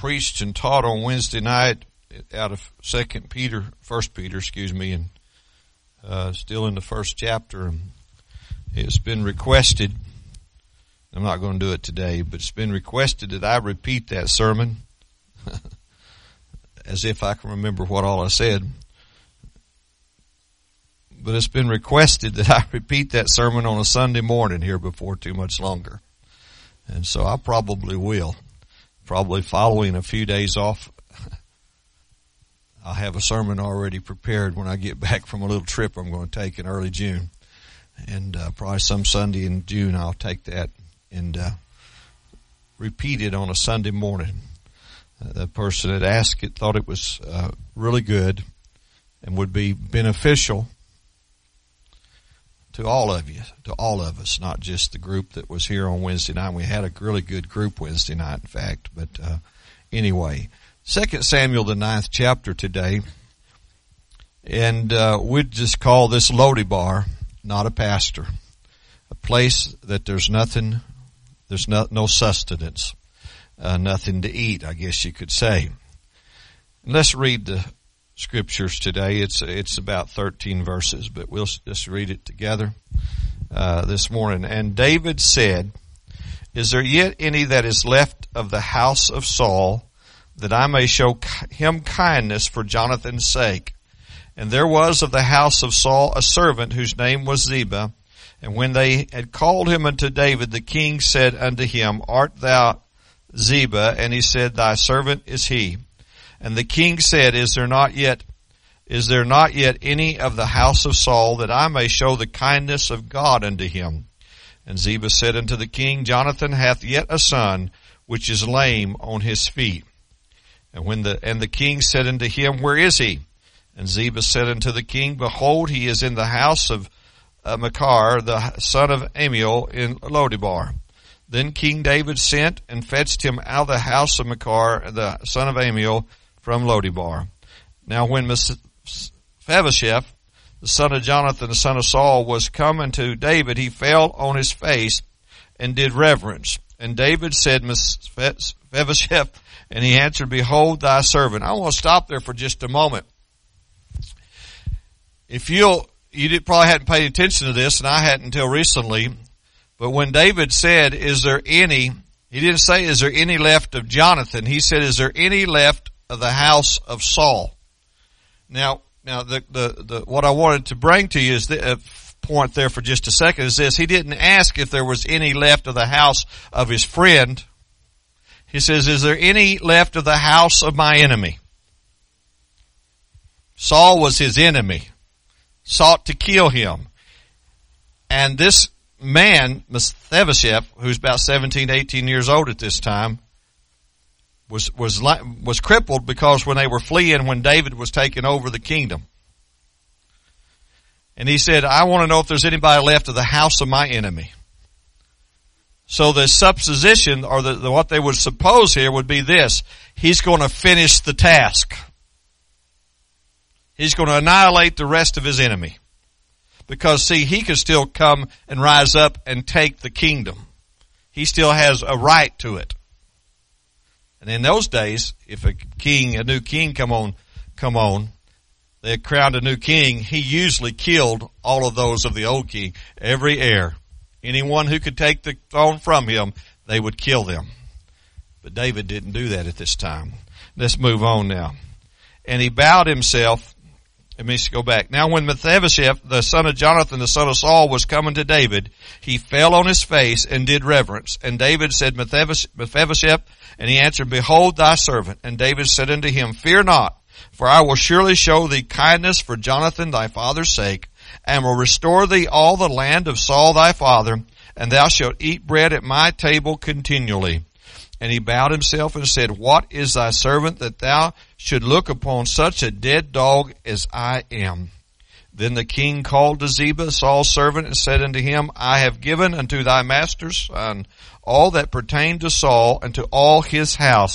preached and taught on Wednesday night out of 1 Peter, and still in the first chapter. It's been requested, I'm not going to do it today, but it's been requested that I repeat that sermon as if I can remember what all I said. But it's been requested that I repeat that sermon on a Sunday morning here before too much longer. And so I probably will. Probably following a few days off, I'll have a sermon already prepared when I get back from a little trip I'm going to take in early June. And probably some Sunday in June I'll take that and repeat it on a Sunday morning. The person that asked it thought it was really good and would be beneficial to all of you, to all of us, not just the group that was here on Wednesday night. We had a really good group Wednesday night, in fact. But anyway, 2 Samuel, the 9th chapter today. And we'd just call this Lo-debar, not a pastor. A place that there's nothing, there's no sustenance, nothing to eat, I guess you could say. And let's read the scriptures today. It's about 13 verses, but we'll just read it together this morning. And David said, "Is there yet any that is left of the house of Saul, that I may show him kindness for Jonathan's sake? And there was of the house of Saul a servant whose name was Ziba. And when they had called him unto David, the king said unto him, Art thou Ziba? And he said, Thy servant is he. And the king said, Is there not yet any of the house of Saul, that I may show the kindness of God unto him? And Ziba said unto the king, Jonathan hath yet a son, which is lame on his feet. And the king said unto him, Where is he? And Ziba said unto the king, Behold, he is in the house of Machir, the son of Amiel, in Lo-debar. Then King David sent and fetched him out of the house of Machir, the son of Amiel, from Lo-debar. Now when Mephibosheth, the son of Jonathan, the son of Saul, was come unto David, he fell on his face and did reverence. And David said, Mephibosheth, and he answered, Behold thy servant. I want to stop there for just a moment. If you probably hadn't paid attention to this, and I hadn't until recently, but when David said, Is there any, he didn't say, Is there any left of Jonathan? He said, Is there any left of the house of Saul? Now, what I wanted to bring to you is the point there for just a second is this. He didn't ask if there was any left of the house of his friend. He says, Is there any left of the house of my enemy? Saul was his enemy, sought to kill him. And this man, Mephibosheth, who's about 17, 18 years old at this time, was crippled because when they were fleeing, when David was taking over the kingdom. And he said, I want to know if there's anybody left of the house of my enemy. So the supposition, or what they would suppose here would be this: he's going to finish the task. He's going to annihilate the rest of his enemy. Because see, he could still come and rise up and take the kingdom. He still has a right to it. And in those days, if a new king come on, they crowned a new king, he usually killed all of those of the old king, every heir. Anyone who could take the throne from him, they would kill them. But David didn't do that at this time. Let's move on now. And he bowed himself. Let me go back. Now when Mephibosheth, the son of Jonathan, the son of Saul, was coming to David, he fell on his face and did reverence. And David said, Mephibosheth, and he answered, Behold thy servant. And David said unto him, Fear not, for I will surely show thee kindness for Jonathan thy father's sake, and will restore thee all the land of Saul thy father, and thou shalt eat bread at my table continually. And he bowed himself and said, What is thy servant that thou should look upon such a dead dog as I am? Then the king called to Ziba, Saul's servant, and said unto him, I have given unto thy master's son all that pertained to Saul and to all his house.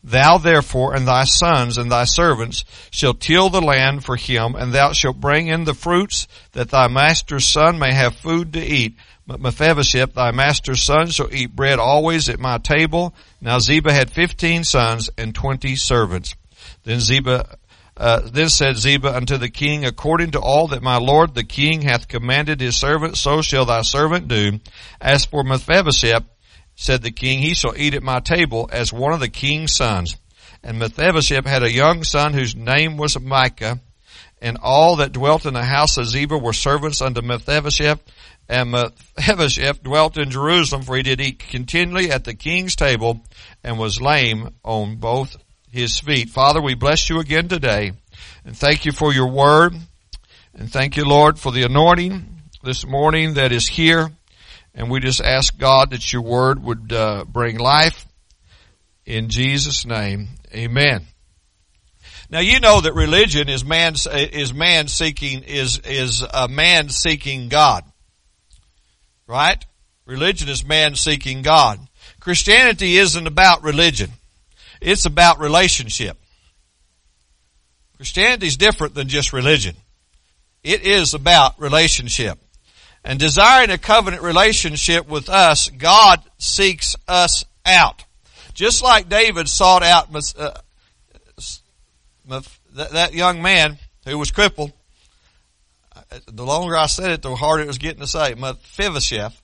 Thou therefore and thy sons and thy servants shall till the land for him, and thou shalt bring in the fruits, that thy master's son may have food to eat. But Mephibosheth, thy master's son, shall eat bread always at my table. Now Ziba had 15 sons and 20 servants. Then said Ziba unto the king, according to all that my lord the king hath commanded his servant, so shall thy servant do. As for Mephibosheth, said the king, he shall eat at my table as one of the king's sons. And Mephibosheth had a young son whose name was Micah, and all that dwelt in the house of Ziba were servants unto Mephibosheth. And Mephibosheth dwelt in Jerusalem, for he did eat continually at the king's table, and was lame on both his feet. Father, we bless you again today, and thank you for your word, and thank you, Lord, for the anointing this morning that is here. And we just ask, God, that your word would bring life in Jesus' name. Amen. Now, you know that religion is a man seeking God. Right? Religion is man seeking God. Christianity isn't about religion. It's about relationship. Christianity is different than just religion. It is about relationship. And desiring a covenant relationship with us, God seeks us out. Just like David sought out that young man who was crippled. The longer I said it, the harder it was getting to say. Mephibosheth.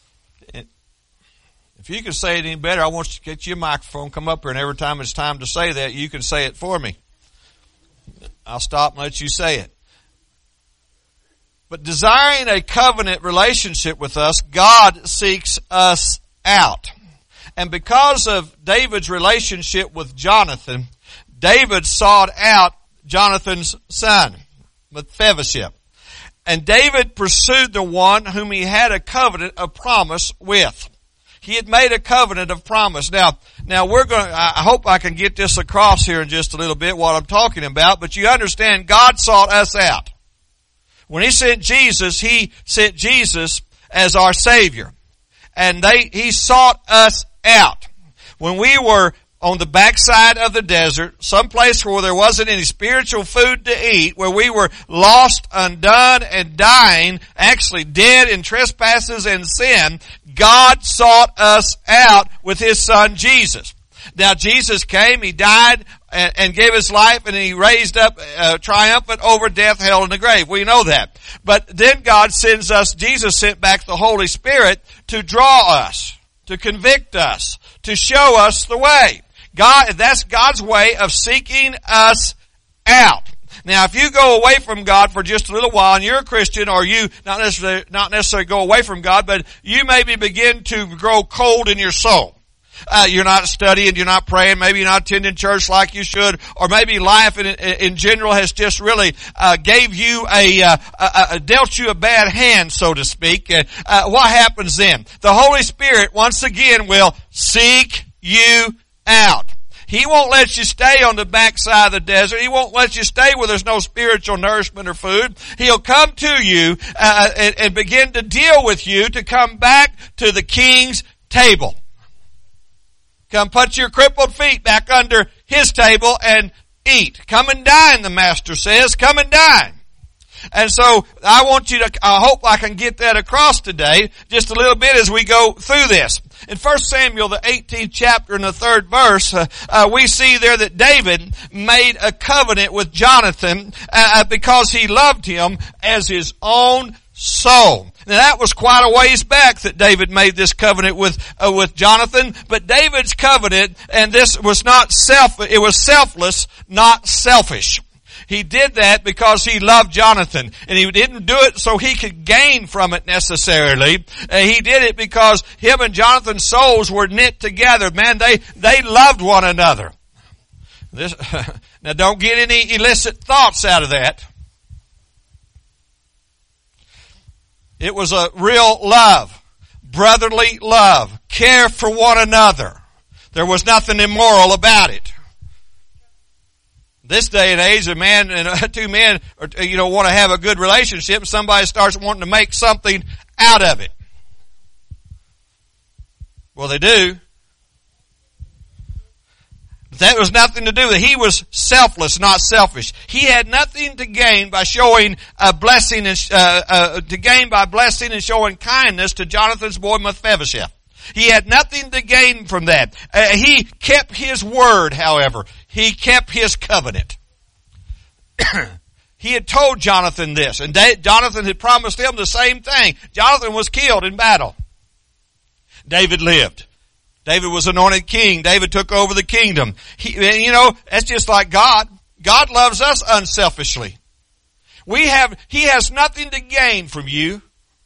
If you can say it any better, I want you to get your microphone, come up here, and every time it's time to say that, you can say it for me. I'll stop and let you say it. But desiring a covenant relationship with us, God seeks us out. And because of David's relationship with Jonathan, David sought out Jonathan's son, Mephibosheth. And David pursued the one whom he had a covenant of promise with. He had made a covenant of promise. Now I hope I can get this across here in just a little bit what I'm talking about, but you understand God sought us out. When he sent Jesus as our Savior. And he sought us out. When we were on the backside of the desert, someplace where there wasn't any spiritual food to eat, where we were lost, undone, and dying, actually dead in trespasses and sin, God sought us out with his son Jesus. Now Jesus came, he died, and gave his life, and he raised up triumphant over death, hell, and the grave. We know that. But then Jesus sent back the Holy Spirit to draw us, to convict us, to show us the way. That's God's way of seeking us out. Now, if you go away from God for just a little while, and you're a Christian, or you not necessarily go away from God, but you maybe begin to grow cold in your soul. You're not studying, you're not praying, maybe you're not attending church like you should, or maybe life in general has just really dealt you a bad hand, so to speak. What happens then? The Holy Spirit once again will seek you out. He won't let you stay on the backside of the desert. He won't let you stay where there's no spiritual nourishment or food. He'll come to you and begin to deal with you to come back to the King's table. Come put your crippled feet back under his table and eat. Come and dine, the Master says. Come and dine. And so I hope I can get that across today just a little bit as we go through this. In 1 Samuel, the 18th chapter and the 3rd verse, we see there that David made a covenant with Jonathan because he loved him as his own soul. Now that was quite a ways back that David made this covenant with Jonathan, but David's covenant, and this was it was selfless, not selfish. He did that because he loved Jonathan, and he didn't do it so he could gain from it necessarily. He did it because him and Jonathan's souls were knit together. Man, they loved one another. Now don't get any illicit thoughts out of that. It was a real love, brotherly love, care for one another. There was nothing immoral about it. This day and age, a man and two men, want to have a good relationship. Somebody starts wanting to make something out of it. Well, they do. That was nothing to do with it. He was selfless, not selfish. He had nothing to gain by showing a blessing and showing kindness to Jonathan's boy Mephibosheth. He had nothing to gain from that. He kept his word, however. He kept his covenant. He had told Jonathan this, and Jonathan had promised him the same thing. Jonathan was killed in battle. David lived. David was anointed king. David took over the kingdom. That's just like God. God loves us unselfishly. He has nothing to gain from you.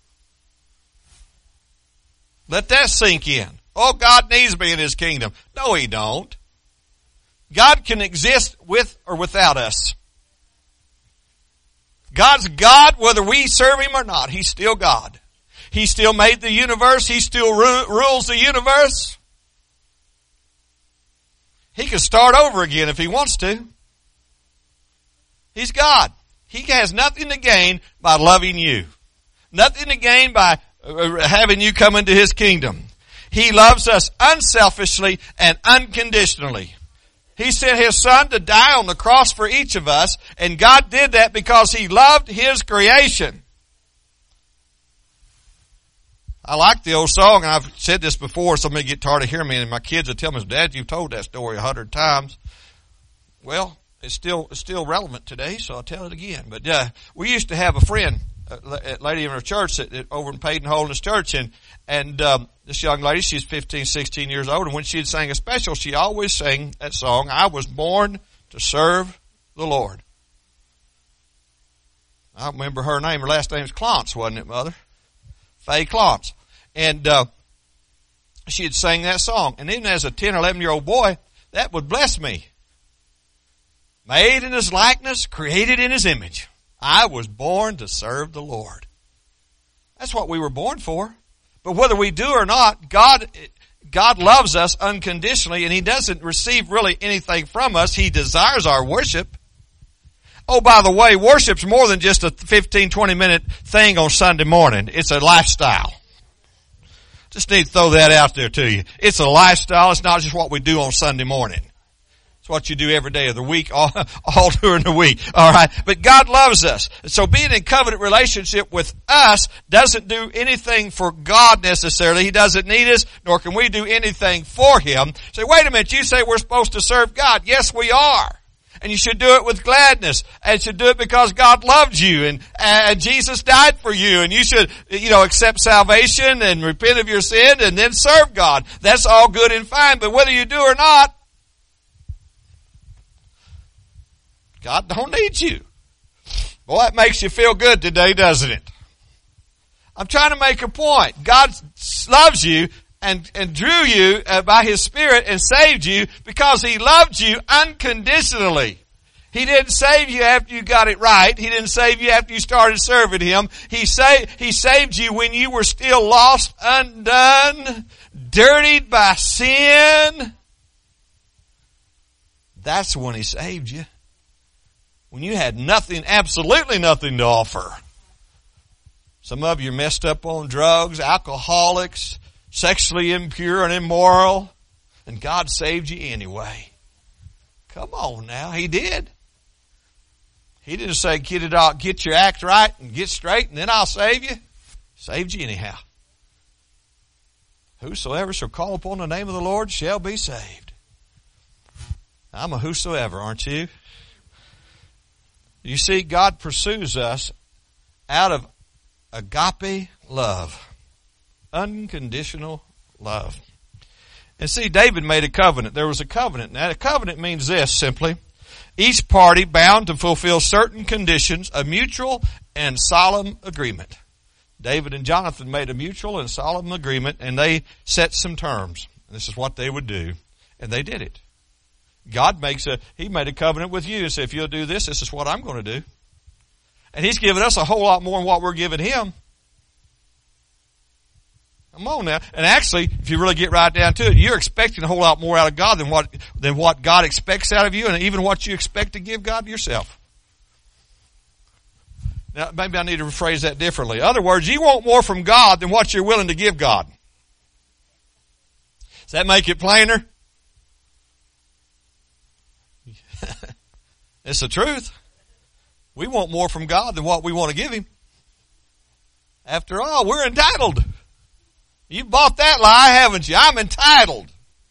Let that sink in. Oh, God needs me in His kingdom. No, He don't. God can exist with or without us. God's God, whether we serve Him or not. He's still God. He still made the universe. He still rules the universe. He can start over again if He wants to. He's God. He has nothing to gain by loving you. Nothing to gain by having you come into His kingdom. He loves us unselfishly and unconditionally. He sent His Son to die on the cross for each of us, and God did that because He loved His creation. I like the old song, and I've said this before, somebody get tired of hearing me, and my kids will tell me, Dad, you've told that story 100 times. Well, it's still relevant today, so I'll tell it again. But we used to have a friend, a lady in our church over in Payton Holiness Church, and this young lady, she's 15, 16 years old, and when she'd sing a special, she always sang that song, I was born to serve the Lord. I remember her name. Her last name's Clontz, wasn't it, Mother? Faye Clontz. And she'd sing that song. And even as a 10 or 11-year-old boy, that would bless me. Made in His likeness, created in His image. I was born to serve the Lord. That's what we were born for. But whether we do or not, God loves us unconditionally, and He doesn't receive really anything from us. He desires our worship. Oh, by the way, worship's more than just a 15, 20-minute thing on Sunday morning. It's a lifestyle. Just need to throw that out there to you. It's a lifestyle. It's not just what we do on Sunday morning. It's what you do every day of the week, all during the week. All right. But God loves us. So being in covenant relationship with us doesn't do anything for God necessarily. He doesn't need us, nor can we do anything for Him. Say, wait a minute, you say we're supposed to serve God. Yes, we are. And you should do it with gladness. And you should do it because God loved you and Jesus died for you. And you should, accept salvation and repent of your sin and then serve God. That's all good and fine. But whether you do or not, God don't need you. Boy, that makes you feel good today, doesn't it? I'm trying to make a point. God loves you and drew you by His Spirit and saved you because He loved you unconditionally. He didn't save you after you got it right. He didn't save you after you started serving Him. He saved you when you were still lost, undone, dirtied by sin. That's when He saved you. When you had nothing, absolutely nothing to offer. Some of you are messed up on drugs, alcoholics, sexually impure and immoral, and God saved you anyway. Come on now, He did. He didn't say, get your act right and get straight and then I'll save you. Saved you anyhow. Whosoever shall call upon the name of the Lord shall be saved. I'm a whosoever, aren't you? You see, God pursues us out of agape love. Unconditional love. And see, David made a covenant. There was a covenant. Now, a covenant means this simply. Each party bound to fulfill certain conditions, a mutual and solemn agreement. David and Jonathan made a mutual and solemn agreement, and they set some terms. And this is what they would do. And they did it. He made a covenant with you and said, if you'll do this, this is what I'm going to do. And He's given us a whole lot more than what we're giving Him. Come on now. And actually, if you really get right down to it, you're expecting a whole lot more out of God than what God expects out of you, and even what you expect to give God yourself. Now, maybe I need to rephrase that differently. In other words, you want more from God than what you're willing to give God. Does that make it plainer? It's the truth. We want more from God than what we want to give Him. After all, we're entitled. You bought that lie, haven't you? I'm entitled.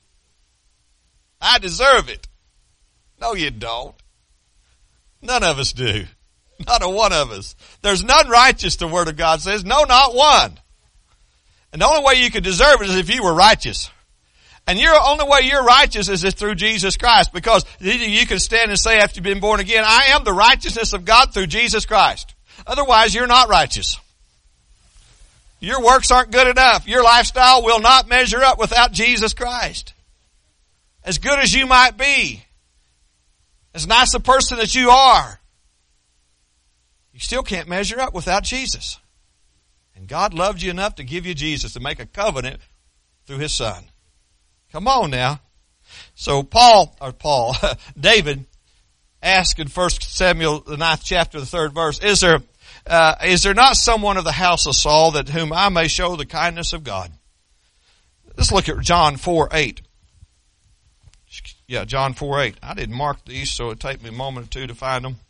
I deserve it. No, you don't. None of us do. Not a one of us. There's none righteous, the Word of God says. No, not one. And the only way you could deserve it is if you were righteous. And the only way you're righteous is through Jesus Christ, because you can stand and say after you've been born again, I am the righteousness of God through Jesus Christ. Otherwise, you're not righteous. Your works aren't good enough. Your lifestyle will not measure up without Jesus Christ. As good as you might be, as nice a person as you are, you still can't measure up without Jesus. And God loved you enough to give you Jesus, to make a covenant through His Son. Come on now. So David asked in 1 Samuel, the 9th chapter, the 3rd verse, is there not someone of the house of Saul that whom I may show the kindness of God? Let's look at John 4:8. Yeah, John 4:8. I didn't mark these, so it'll take me a moment or two to find them.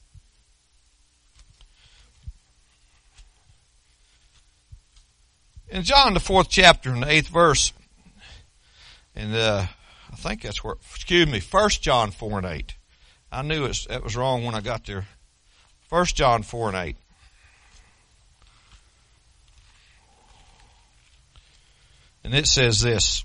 In John, the 4th chapter, and the 8th verse, and I think that's where, 1 John 4:8. I knew that was wrong when I got there. 1 John 4:8. And it says this.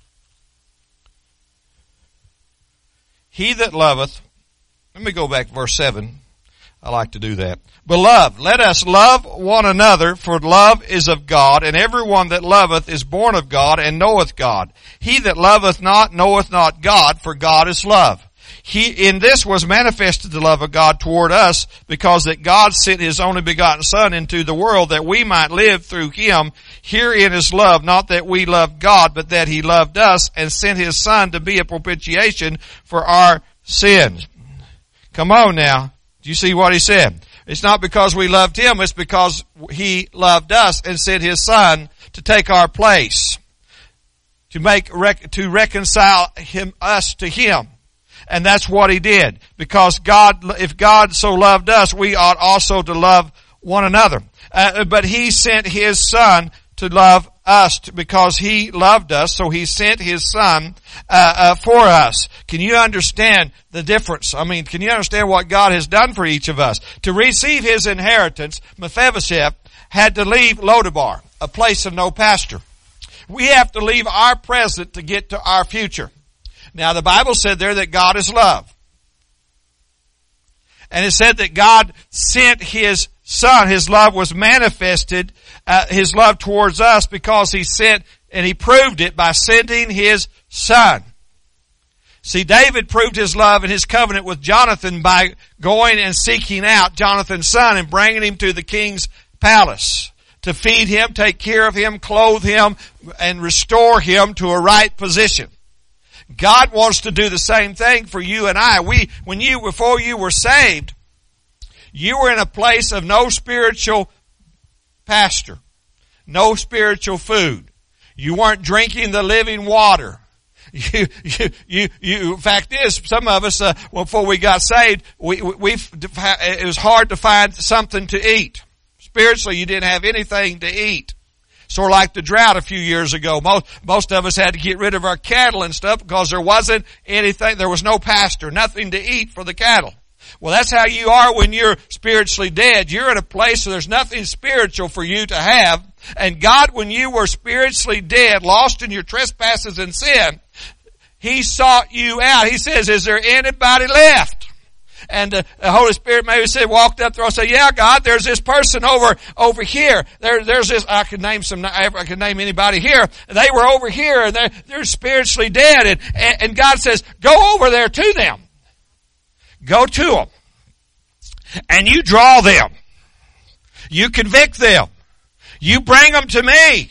He that loveth, let me go back to verse 7. I like to do that. Beloved, let us love one another, for love is of God, and everyone that loveth is born of God and knoweth God. He that loveth not knoweth not God, for God is love. In this was manifested the love of God toward us, because that God sent His only begotten Son into the world that we might live through Him. Herein is love, not that we loved God, but that He loved us and sent His Son to be a propitiation for our sins. Come on now. Do you see what he said? It's not because we loved Him, it's because He loved us and sent His Son to take our place, to reconcile us to Him. And that's what He did. Because if God so loved us, we ought also to love one another. But He sent His Son to love us because He loved us, so He sent His Son for us. Can you understand the difference? I mean, can you understand what God has done for each of us? To receive His inheritance, Mephibosheth had to leave Lodabar, a place of no pasture. We have to leave our present to get to our future. Now, the Bible said there that God is love. And it said that God sent His Son. His love was manifested, His love towards us, because He sent, and He proved it by sending His Son. See, David proved his love and his covenant with Jonathan by going and seeking out Jonathan's son and bringing him to the king's palace to feed him, take care of him, clothe him, and restore him to a right position. God wants to do the same thing for you and I. Before you were saved, you were in a place of no spiritual pasture, no spiritual food. You weren't drinking the living water. Fact is, some of us, before we got saved, it was hard to find something to eat. Spiritually, you didn't have anything to eat. Sort of like the drought a few years ago. Most of us had to get rid of our cattle and stuff because there wasn't anything, there was no pasture, nothing to eat for the cattle. Well, that's how you are when you're spiritually dead. You're in a place where there's nothing spiritual for you to have. And God, when you were spiritually dead, lost in your trespasses and sin, He sought you out. He says, is there anybody left? And the Holy Spirit maybe walked up there and said, yeah, God, there's this person over here. There's this, I could name anybody here. They were over here and they're spiritually dead. And God says, go over there to them. Go to them. And you draw them. You convict them. You bring them to me.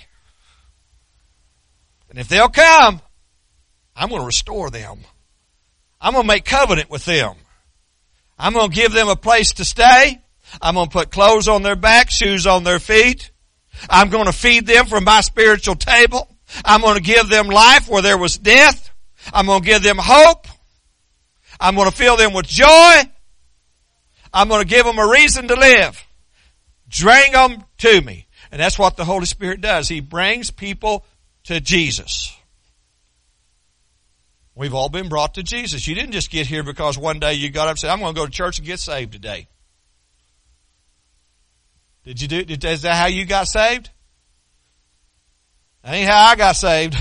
And if they'll come, I'm going to restore them. I'm going to make covenant with them. I'm going to give them a place to stay. I'm going to put clothes on their back, shoes on their feet. I'm going to feed them from my spiritual table. I'm going to give them life where there was death. I'm going to give them hope. I'm going to fill them with joy. I'm going to give them a reason to live. Bring them to me. And that's what the Holy Spirit does. He brings people to Jesus. We've all been brought to Jesus. You didn't just get here because one day you got up and said, I'm going to go to church and get saved today. Is that how you got saved? That ain't how I got saved.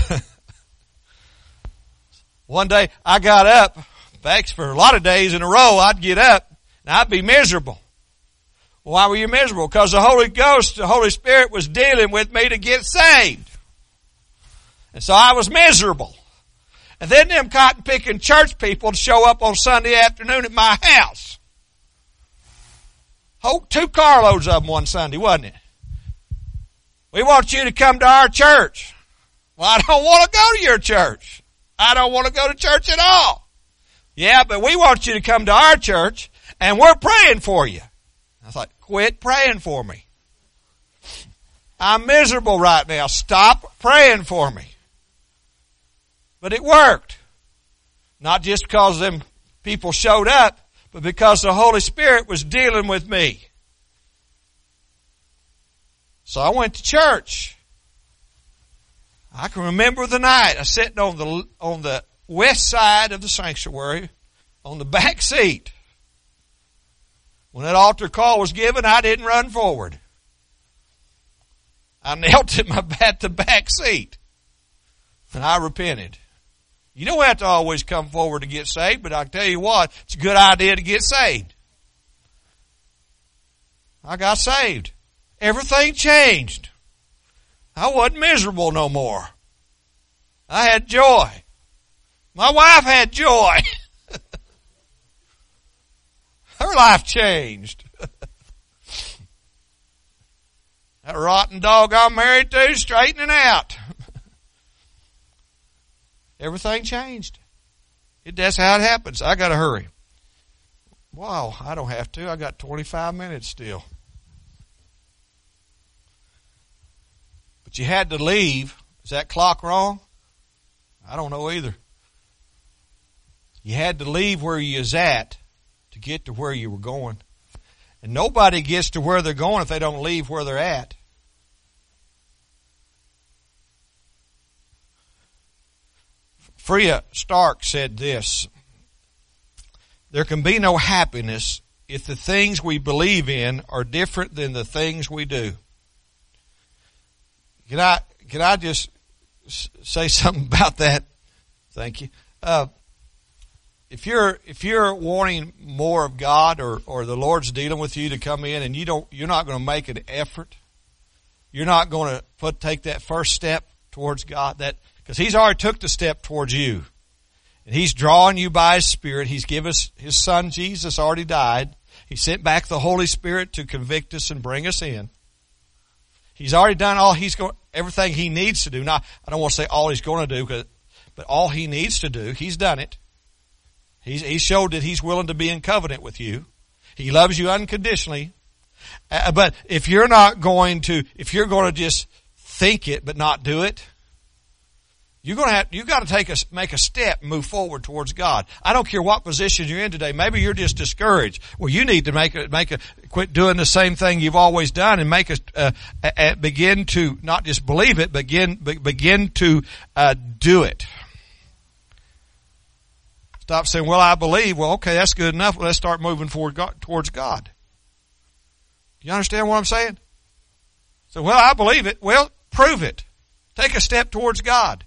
One day I got up. In fact, for a lot of days in a row, I'd get up and I'd be miserable. Why were you miserable? Because the Holy Ghost, the Holy Spirit was dealing with me to get saved. And so I was miserable. And then them cotton-picking church people would show up on Sunday afternoon at my house. 2 carloads of them one Sunday, wasn't it? We want you to come to our church. Well, I don't want to go to your church. I don't want to go to church at all. Yeah, but we want you to come to our church, and we're praying for you. I thought, quit praying for me. I'm miserable right now. Stop praying for me. But it worked. Not just because them people showed up, but because the Holy Spirit was dealing with me. So I went to church. I can remember the night. I was sitting on the west side of the sanctuary, on the back seat. When that altar call was given, I didn't run forward. I knelt at the back seat. And I repented. You don't have to always come forward to get saved, but I tell you what, it's a good idea to get saved. I got saved. Everything changed. I wasn't miserable no more. I had joy. My wife had joy. Her life changed. That rotten dog I'm married to straightening out. Everything changed. That's how it happens. I got to hurry. Wow, I don't have to. I got 25 minutes still. But you had to leave. Is that clock wrong? I don't know either. You had to leave where you was at to get to where you were going. And nobody gets to where they're going if they don't leave where they're at. Freya Stark said this: there can be no happiness if the things we believe in are different than the things we do. Can I just say something about that? Thank you. If you're wanting more of God, or the Lord's dealing with you to come in, and you're not going to make an effort, you're not going to take that first step towards God, because He's already took the step towards you. And He's drawing you by His Spirit. He's given us His Son, Jesus, already died. He sent back the Holy Spirit to convict us and bring us in. He's already done everything He needs to do. Now, I don't want to say all He's going to do, but all He needs to do, He's done it. He showed that He's willing to be in covenant with you. He loves you unconditionally. But if you're going to just think it but not do it, you've got to make a step and move forward towards God. I don't care what position you're in today. Maybe you're just discouraged. Well, you need to quit doing the same thing you've always done and begin to not just believe it, begin to do it. Stop saying, well, I believe. Well, okay, that's good enough. Well, let's start moving forward towards God. You understand what I'm saying? So, well, I believe it. Well, prove it. Take a step towards God.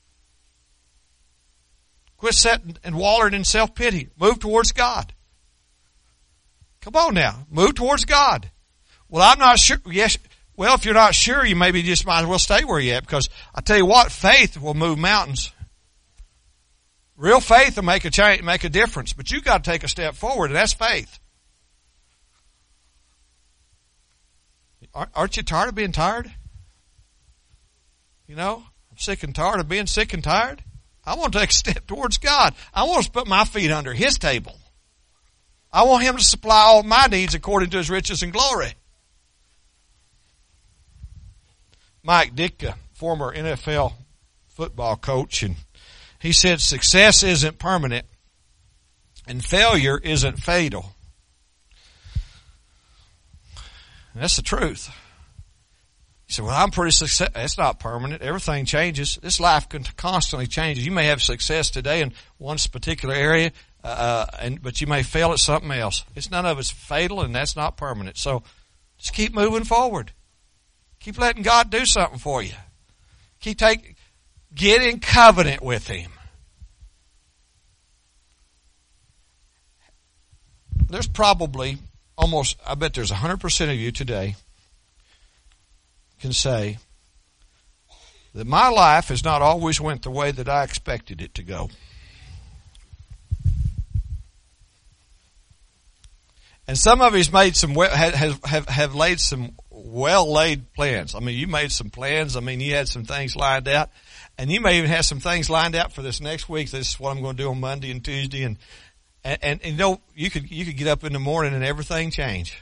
Quit sitting and wallowing in self-pity. Move towards God. Come on now. Move towards God. Well, I'm not sure. Yes. Well, if you're not sure, you maybe just might as well stay where you're at, because I tell you what, faith will move mountains. Real faith will make a change, make a difference, but you've got to take a step forward, and that's faith. Aren't you tired of being tired? You know, I'm sick and tired of being sick and tired. I want to take a step towards God. I want to put my feet under His table. I want Him to supply all my needs according to His riches and glory. Mike Ditka, former NFL football coach, and he said success isn't permanent. And failure isn't fatal. That's the truth. You say, well, I'm pretty successful. It's not permanent. Everything changes. This life constantly changes. You may have success today in one particular area, but you may fail at something else. None of it's fatal, and that's not permanent. So just keep moving forward. Keep letting God do something for you. Get in covenant with Him. There's probably I bet there's 100% of you today can say that my life has not always went the way that I expected it to go. And some of you's made some have laid some well laid plans. I mean, you made some plans. I mean, you had some things lined out, and you may even have some things lined out for this next week. This is what I'm going to do on Monday and Tuesday, and you know, you could get up in the morning and everything change.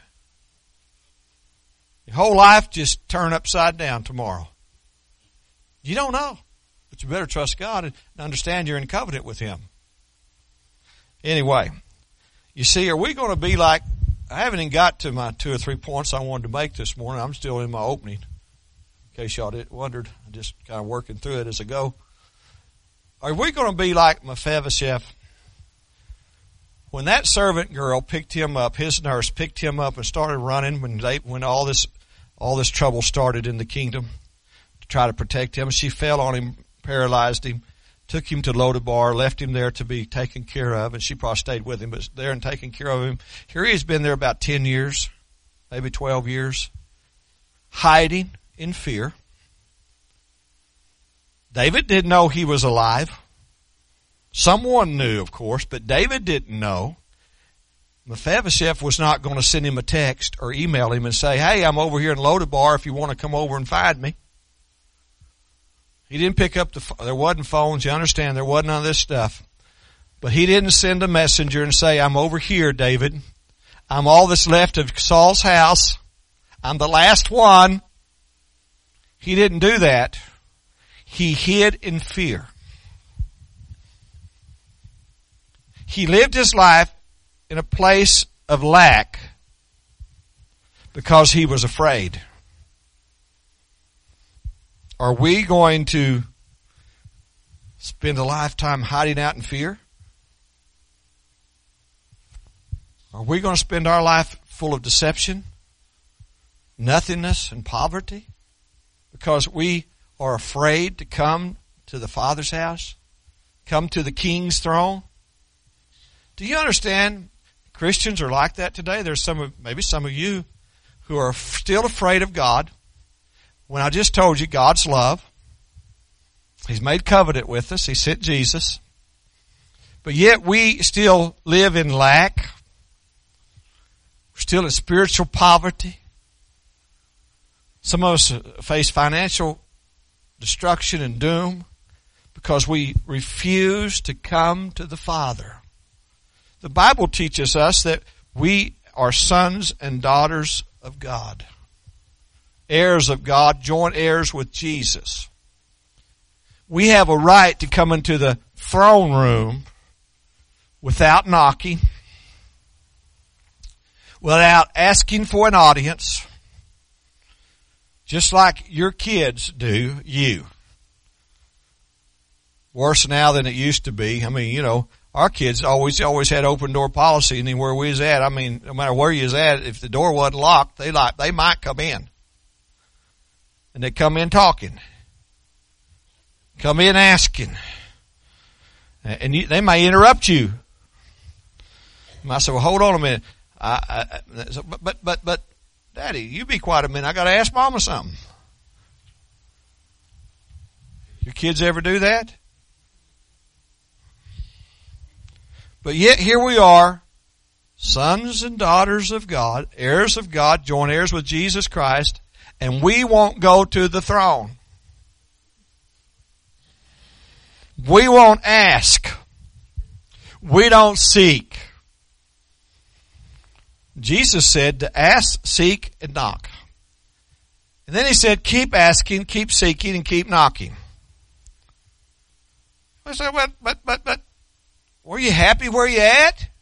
Your whole life just turn upside down tomorrow. You don't know, but you better trust God and understand you're in covenant with Him. Anyway, you see, are we going to be like, I haven't even got to my 2 or 3 points I wanted to make this morning. I'm still in my opening. In case y'all wondered, I'm just kind of working through it as I go. Are we going to be like Mephibosheth? When that servant girl picked him up, his nurse picked him up and started running when all this trouble started in the kingdom to try to protect him, she fell on him, paralyzed him, took him to Lodabar, left him there to be taken care of, and she probably stayed with him, but there and taking care of him. Here he has been there about 10 years, maybe 12 years, hiding in fear. David didn't know he was alive. Someone knew, of course, but David didn't know. Mephibosheth was not going to send him a text or email him and say, hey, I'm over here in Lodabar if you want to come over and find me. He didn't pick up there wasn't phones, you understand, there wasn't none of this stuff. But he didn't send a messenger and say, I'm over here, David. I'm all that's left of Saul's house. I'm the last one. He didn't do that. He hid in fear. He lived his life in a place of lack because he was afraid. Are we going to spend a lifetime hiding out in fear? Are we going to spend our life full of deception, nothingness, and poverty because we are afraid to come to the Father's house, come to the King's throne? Do you understand? Christians are like that today. There's maybe some of you who are still afraid of God. When I just told you God's love, He's made covenant with us. He sent Jesus. But yet we still live in lack. We're still in spiritual poverty. Some of us face financial destruction and doom because we refuse to come to the Father. The Bible teaches us that we are sons and daughters of God. Heirs of God, joint heirs with Jesus. We have a right to come into the throne room without knocking, without asking for an audience, just like your kids do you. Worse now than it used to be. I mean, you know, our kids always had open door policy anywhere we was at. I mean, no matter where you was at, if the door wasn't locked, they might come in. And they come in talking. Come in asking. And they may interrupt you. I said, well, hold on a minute. But Daddy, you be quiet a minute. I got to ask Mama something. Your kids ever do that? But yet here we are, sons and daughters of God, heirs of God, joint heirs with Jesus Christ, and we won't go to the throne. We won't ask. We don't seek. Jesus said to ask, seek, and knock. And then He said, keep asking, keep seeking, and keep knocking. I said, but, were you happy where you at?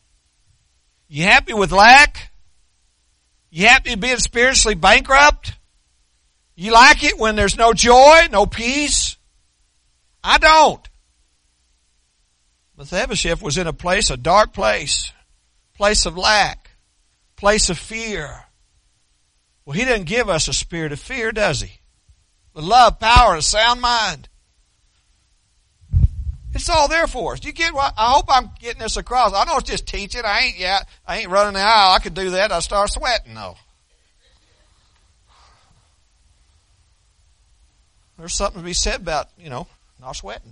You happy with lack? You happy being spiritually bankrupt? You like it when there's no joy, no peace? I don't. Mephibosheth was in a dark place of lack, place of fear. Well, he doesn't give us a spirit of fear, does he? But love, power, and a sound mind. It's all there for us. You get what? I hope I'm getting this across. I know it's just teaching. I ain't running the aisle. I could do that. I start sweating though. There's something to be said about, not sweating.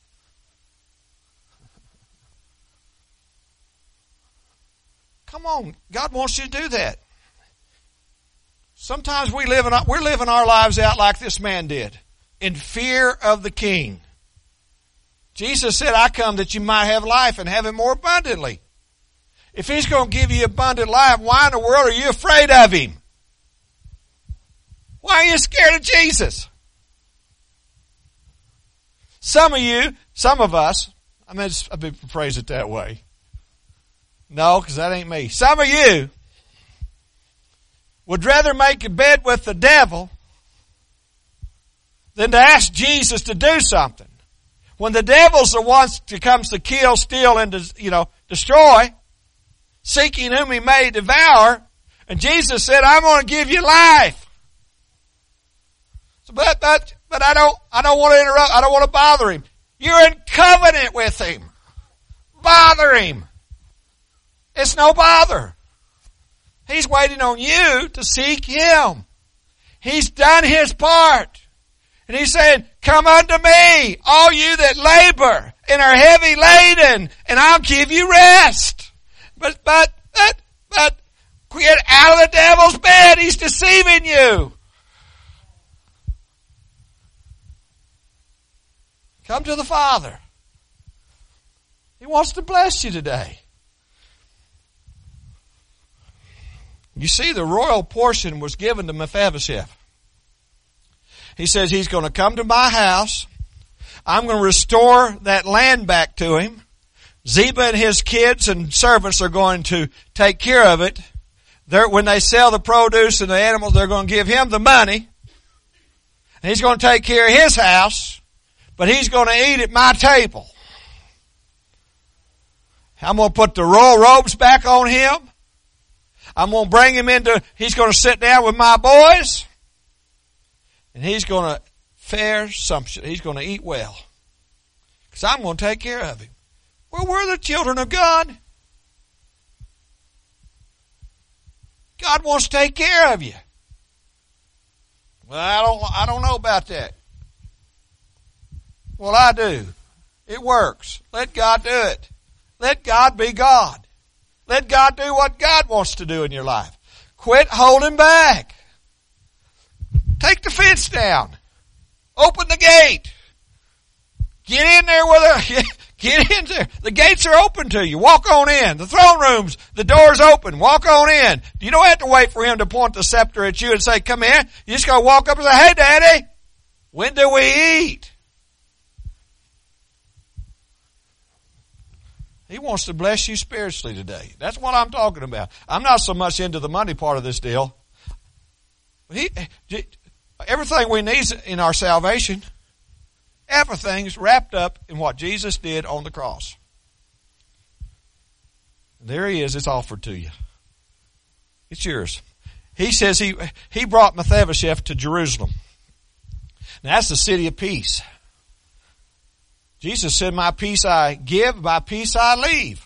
Come on. God wants you to do that. Sometimes we're living our lives out like this man did, in fear of the king. Jesus said, I come that you might have life and have it more abundantly. If he's going to give you abundant life, why in the world are you afraid of him? Why are you scared of Jesus? Some of us, I've been phrased it that way. No, because that ain't me. Some of you would rather make a bed with the devil than to ask Jesus to do something. When the devil's the one that comes to kill, steal, and destroy, seeking whom he may devour, and Jesus said, I'm going to give you life. So, but I don't want to interrupt. I don't want to bother him. You're in covenant with him. Bother him. It's no bother. He's waiting on you to seek him. He's done his part. And he's saying, come unto me, all you that labor and are heavy laden, and I'll give you rest. But get out of the devil's bed. He's deceiving you. Come to the Father. He wants to bless you today. You see, the royal portion was given to Mephibosheth. He says he's going to come to my house. I'm going to restore that land back to him. Ziba and his kids and servants are going to take care of it. When they sell the produce and the animals, they're going to give him the money. And he's going to take care of his house, but he's going to eat at my table. I'm going to put the royal robes back on him. I'm going to bring him he's going to sit down with my boys. And he's going to fare sumptuously. He's going to eat well. Because I'm going to take care of him. Well, we're the children of God. God wants to take care of you. Well, I don't know about that. Well, I do. It works. Let God do it. Let God be God. Let God do what God wants to do in your life. Quit holding back. Take the fence down. Open the gate. Get in there get in there. The gates are open to you. Walk on in. The throne rooms, the door's open. Walk on in. You don't have to wait for him to point the scepter at you and say, come here. You just gotta walk up and say, hey, Daddy, when do we eat? He wants to bless you spiritually today. That's what I'm talking about. I'm not so much into the money part of this deal. Everything we need in our salvation, everything's wrapped up in what Jesus did on the cross. There he is. It's offered to you. It's yours. He says he brought Mephibosheth to Jerusalem. Now that's the city of peace. Jesus said, my peace I give, my peace I leave.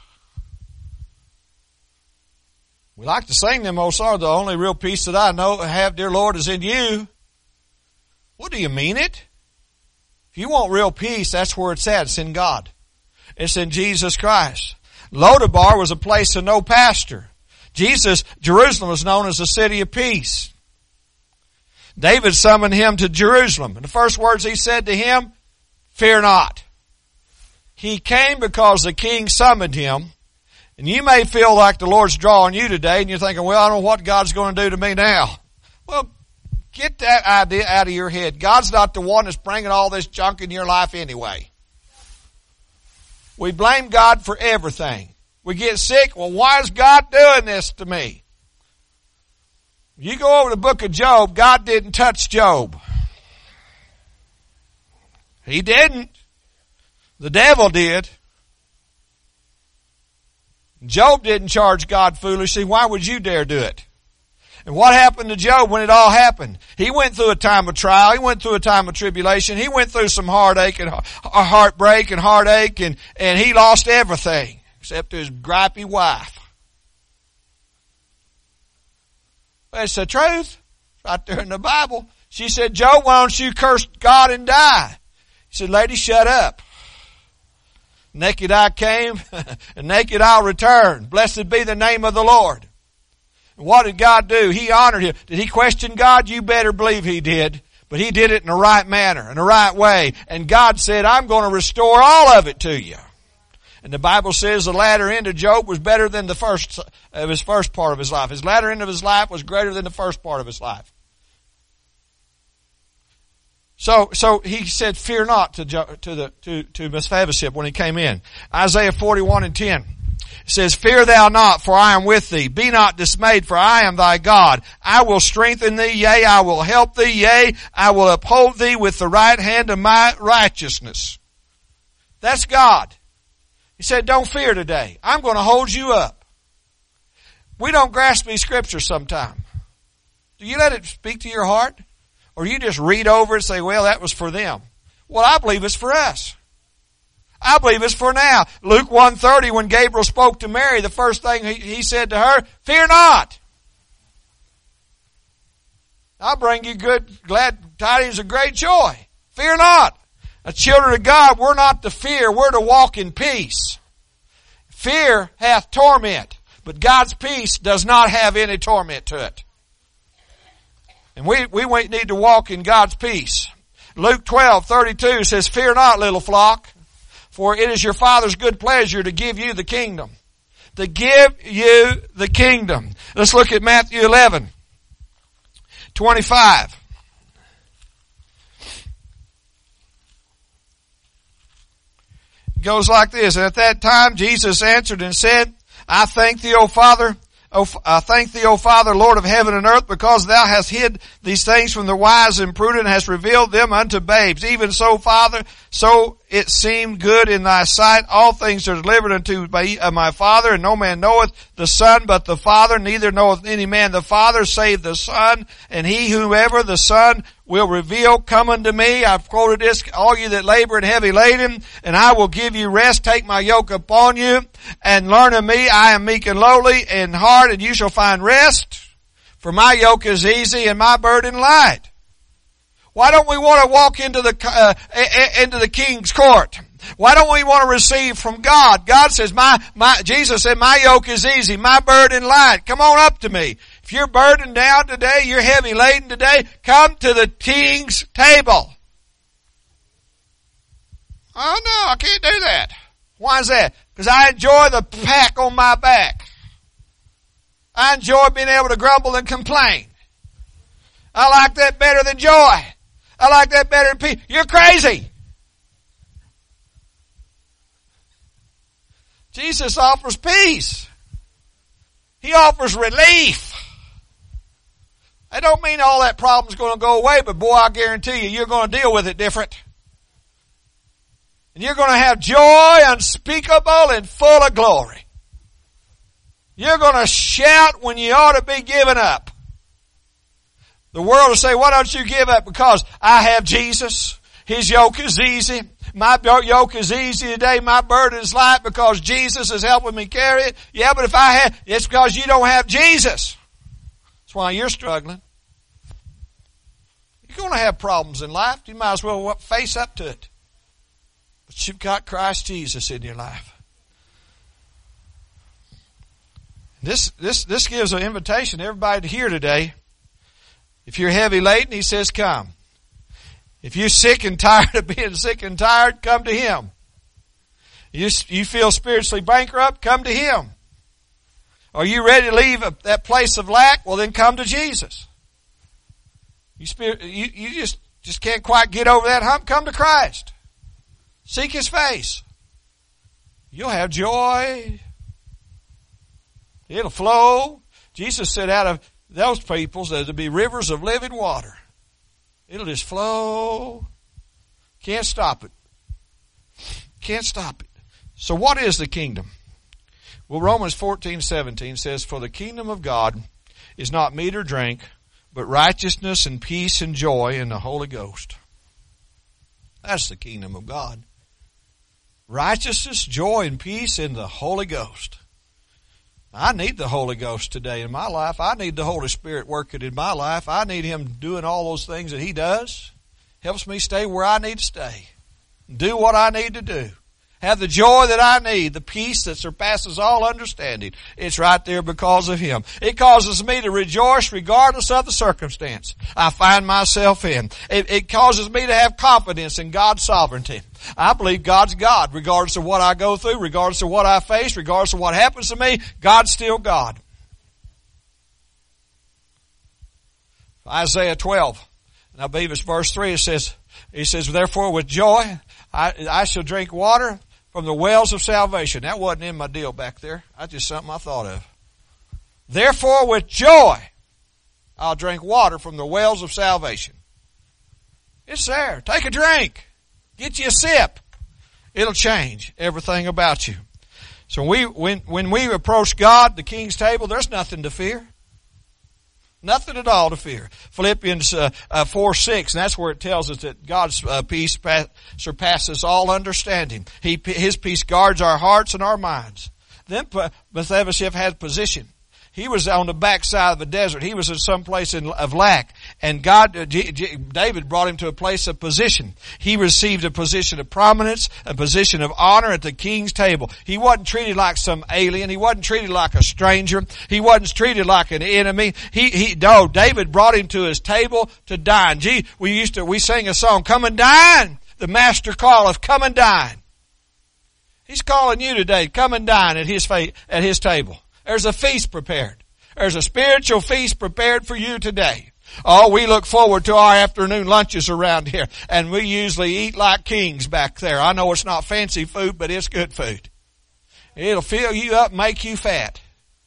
We like to sing them old songs, the only real peace that I know have, dear Lord, is in you. What do you mean it? If you want real peace, that's where it's at. It's in God. It's in Jesus Christ. Lodabar was a place of no pasture. Jerusalem was known as the city of peace. David summoned him to Jerusalem. And the first words he said to him, fear not. He came because the king summoned him. And you may feel like the Lord's drawing you today and you're thinking, well, I don't know what God's going to do to me now. Well, get that idea out of your head. God's not the one that's bringing all this junk in your life anyway. We blame God for everything. We get sick. Well, why is God doing this to me? You go over the book of Job, God didn't touch Job. He didn't. The devil did. Job didn't charge God foolishly. Why would you dare do it? And what happened to Job when it all happened? He went through a time of trial. He went through a time of tribulation. He went through some heartache and heartbreak and heartache, and he lost everything except his gripey wife. But it's the truth. Right there in the Bible. She said, Job, why don't you curse God and die? He said, lady, shut up. Naked I came, and naked I'll return. Blessed be the name of the Lord. And what did God do? He honored him. Did he question God? You better believe he did. But he did it in the right manner, in the right way. And God said, I'm going to restore all of it to you. And the Bible says the latter end of Job was better than the first part of his life. His latter end of his life was greater than the first part of his life. So he said, fear not to Mephibosheth when he came in. Isaiah 41:10. It says, fear thou not, for I am with thee. Be not dismayed, for I am thy God. I will strengthen thee, yea, I will help thee, yea, I will uphold thee with the right hand of my righteousness. That's God. He said, don't fear today. I'm going to hold you up. We don't grasp these scriptures sometime. Do you let it speak to your heart? Or you just read over it and say, well, that was for them. Well, I believe it's for us. I believe it's for now. Luke 1:30, when Gabriel spoke to Mary, the first thing he said to her, fear not. I'll bring you glad tidings of great joy. Fear not. As children of God, we're not to fear, we're to walk in peace. Fear hath torment, but God's peace does not have any torment to it. And we need to walk in God's peace. Luke 12:32 says, fear not, little flock, for it is your Father's good pleasure to give you the kingdom. To give you the kingdom. Let's look at Matthew 11:25. It goes like this. And at that time Jesus answered and said, I thank thee, O Father, Lord of heaven and earth, because thou hast hid these things from the wise and prudent, and hast revealed them unto babes. Even so, Father, so it seemed good in thy sight. All things are delivered unto my Father, and no man knoweth the Son but the Father, neither knoweth any man the Father save the Son, and he whomever the Son will reveal. Come unto me. I've quoted this, all you that labor and heavy laden, and I will give you rest. Take my yoke upon you and learn of me. I am meek and lowly in heart, and you shall find rest. For my yoke is easy and my burden light. Why don't we want to walk into the King's court? Why don't we want to receive from God? God says, Jesus said, my yoke is easy, my burden light. Come on up to me. If you're burdened down today, you're heavy laden today, come to the King's table. Oh no, I can't do that. Why is that? Because I enjoy the pack on my back. I enjoy being able to grumble and complain. I like that better than joy. I like that better than peace. You're crazy. Jesus offers peace. He offers relief. I don't mean all that problem's going to go away, but boy, I guarantee you're going to deal with it different. And you're going to have joy unspeakable and full of glory. You're going to shout when you ought to be giving up. The world will say, why don't you give up? Because I have Jesus. His yoke is easy. My yoke is easy today. My burden is light because Jesus is helping me carry it. Yeah, but it's because you don't have Jesus. That's why you're struggling. You're going to have problems in life. You might as well face up to it. But you've got Christ Jesus in your life. This gives an invitation to everybody here today. If you're heavy laden, he says, come. If you're sick and tired of being sick and tired, come to him. You feel spiritually bankrupt, come to him. Are you ready to leave that place of lack? Well, then come to Jesus. You just can't quite get over that hump. Come to Christ. Seek his face. You'll have joy It'll flow. Jesus said out of those peoples there'll be rivers of living water. It'll just flow. Can't stop it. Can't stop it. So what is the kingdom? Well, Romans 14:17 says, "For the kingdom of God is not meat or drink, but righteousness and peace and joy in the Holy Ghost." That's the kingdom of God. Righteousness, joy, and peace in the Holy Ghost. I need the Holy Ghost today in my life. I need the Holy Spirit working in my life. I need Him doing all those things that He does. Helps me stay where I need to stay. Do what I need to do. Have the joy that I need, the peace that surpasses all understanding. It's right there because of Him. It causes me to rejoice regardless of the circumstance I find myself in. It causes me to have confidence in God's sovereignty. I believe God's God, regardless of what I go through, regardless of what I face, regardless of what happens to me, God's still God. Isaiah 12, and I believe it's verse 3, He says, "Therefore with joy I shall drink water from the wells of salvation." That wasn't in my deal back there. That's just something I thought of. "Therefore with joy I'll drink water from the wells of salvation." It's there. Take a drink. Get you a sip. It'll change everything about you. So when we approach God, the King's table, there's nothing to fear. Nothing at all to fear. Philippians 4:6, and that's where it tells us that God's peace surpasses all understanding. His peace guards our hearts and our minds. Then Mephibosheth had position. He was on the backside of a desert. He was in some place of lack. And David brought him to a place of position. He received a position of prominence, a position of honor at the king's table. He wasn't treated like some alien. He wasn't treated like a stranger. He wasn't treated like an enemy. No, David brought him to his table to dine. We sang a song, "Come and dine." The master calleth, "Come and dine." He's calling you today, come and dine at his table. There's a feast prepared. There's a spiritual feast prepared for you today. Oh, we look forward to our afternoon lunches around here, and we usually eat like kings back there. I know it's not fancy food, but it's good food. It'll fill you up, make you fat.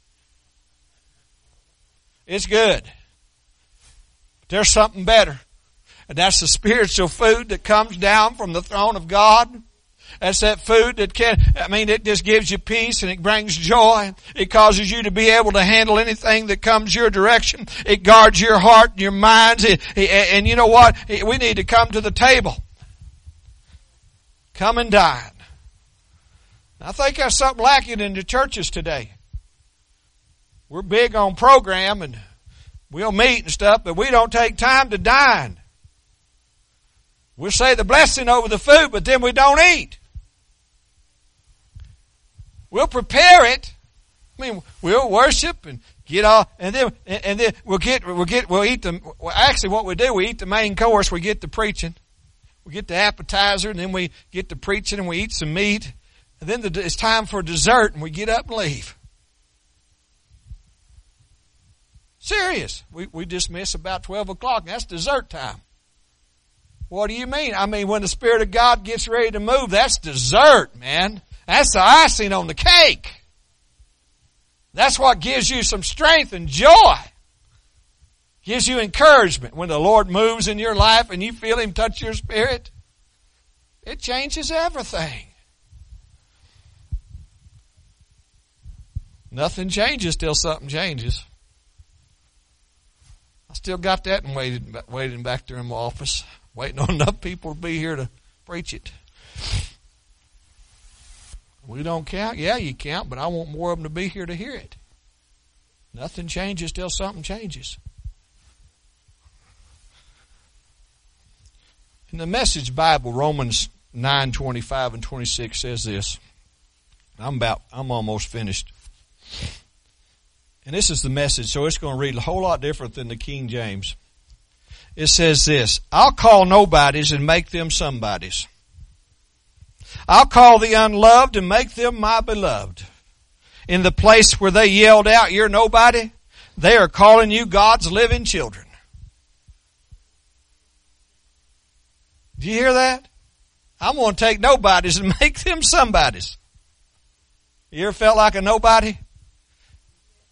It's good. But there's something better, and that's the spiritual food that comes down from the throne of God. That's that food that it just gives you peace and it brings joy. It causes you to be able to handle anything that comes your direction. It guards your heart and your minds. And you know what? We need to come to the table. Come and dine. I think there's something lacking in the churches today. We're big on program and we'll meet and stuff, but we don't take time to dine. We'll say the blessing over the food, but then we don't eat. We'll prepare it. We'll worship and get all, and then we'll eat them. Actually, what we do, we eat the main course. We get the preaching, we get the appetizer, and then we get the preaching, and we eat some meat, and then it's time for dessert, and we get up and leave. Serious. We dismiss about 12 o'clock. That's dessert time. What do you mean? When the Spirit of God gets ready to move, that's dessert, man. That's the icing on the cake. That's what gives you some strength and joy. Gives you encouragement. When the Lord moves in your life and you feel Him touch your spirit, it changes everything. Nothing changes till something changes. I still got that and waiting back there in my office, waiting on enough people to be here to preach it. We don't count? Yeah, you count, but I want more of them to be here to hear it. Nothing changes till something changes. In the Message Bible, Romans 9:25 and 26 says this. I'm almost finished. And this is the Message, so it's going to read a whole lot different than the King James. It says this, "I'll call nobodies and make them somebodies. I'll call the unloved and make them my beloved. In the place where they yelled out, 'You're nobody,' they are calling you God's living children." Do you hear that? I'm going to take nobodies and make them somebodies. You ever felt like a nobody?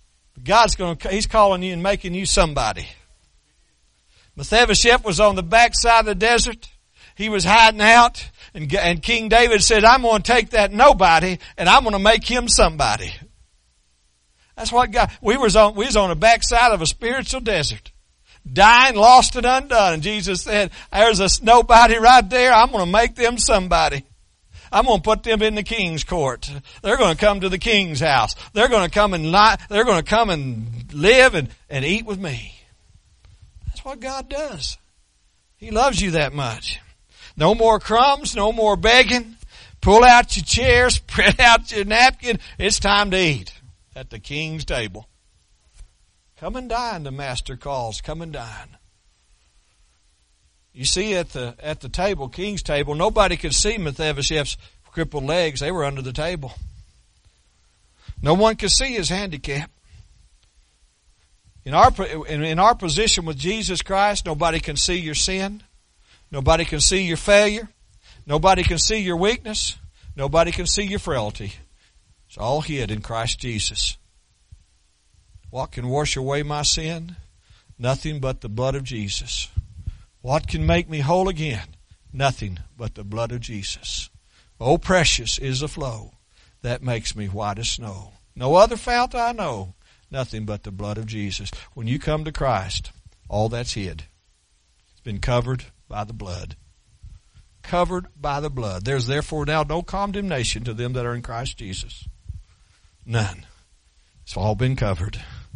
He's calling you and making you somebody. Mephibosheth was on the backside of the desert. He was hiding out, and King David said, I'm going to take that nobody and I'm going to make him somebody. That's what God, we was on the backside of a spiritual desert. Dying, lost and undone. And Jesus said, there's a nobody right there. I'm going to make them somebody. I'm going to put them in the king's court. They're going to come to the king's house. They're going to come and live and eat with me. That's what God does. He loves you that much. No more crumbs, no more begging. Pull out your chair, spread out your napkin. It's time to eat at the king's table. Come and dine, the master calls. Come and dine. You see at the table, king's table, nobody could see Mephibosheth's crippled legs. They were under the table. No one could see his handicap. In our position with Jesus Christ, nobody can see your sin. Nobody can see your failure. Nobody can see your weakness. Nobody can see your frailty. It's all hid in Christ Jesus. What can wash away my sin? Nothing but the blood of Jesus. What can make me whole again? Nothing but the blood of Jesus. Oh, precious is the flow that makes me white as snow. No other fount I know. Nothing but the blood of Jesus. When you come to Christ, all that's hid. It's been covered by the blood. Covered by the blood. There's therefore now no condemnation to them that are in Christ Jesus. None. It's all been covered.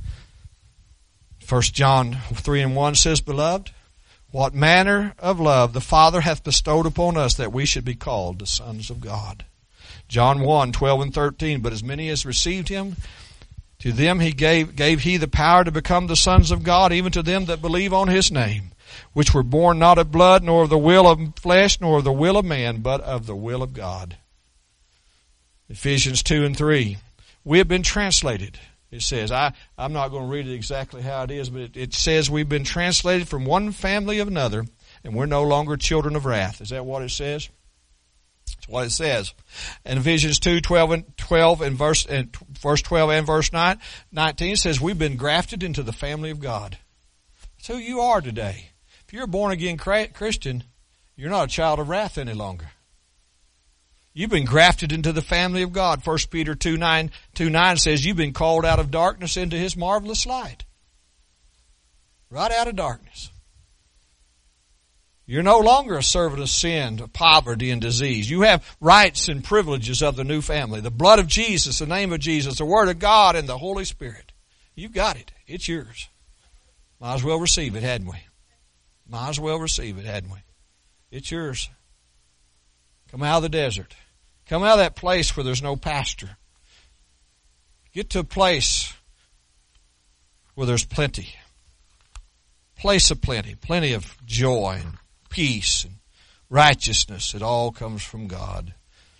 1 John 3:1 says, Beloved, what manner of love the Father hath bestowed upon us that we should be called the sons of God. John 1:12-13, But as many as received him, to them he gave he the power to become the sons of God, even to them that believe on his name, which were born not of blood, nor of the will of flesh, nor of the will of man, but of the will of God. Ephesians 2:3. We have been translated. It says, I'm not going to read it exactly how it is, but it says we've been translated from one family of another, and we're no longer children of wrath. Is that what it says? That's what it says. And Ephesians 2:12 and verse 12 and verse 19 says we've been grafted into the family of God. That's who you are today. If you're a born-again Christian, you're not a child of wrath any longer. You've been grafted into the family of God. 1 Peter 2:9 says you've been called out of darkness into his marvelous light. Right out of darkness. You're no longer a servant of sin, of poverty, and disease. You have rights and privileges of the new family. The blood of Jesus, the name of Jesus, the Word of God, and the Holy Spirit. You've got it. It's yours. Might as well receive it, hadn't we? Might as well receive it, hadn't we? It's yours. Come out of the desert. Come out of that place where there's no pasture. Get to a place where there's plenty. Place of plenty. Plenty of joy and peace and righteousness. It all comes from God.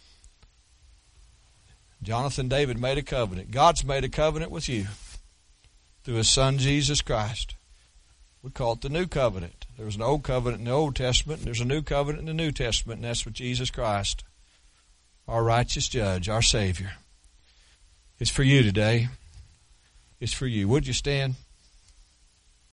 Jonathan David made a covenant. God's made a covenant with you through his Son Jesus Christ. We call it the New Covenant. There was an Old Covenant in the Old Testament, and there's a New Covenant in the New Testament, and that's with Jesus Christ, our righteous judge, our Savior. It's for you today. It's for you. Would you stand?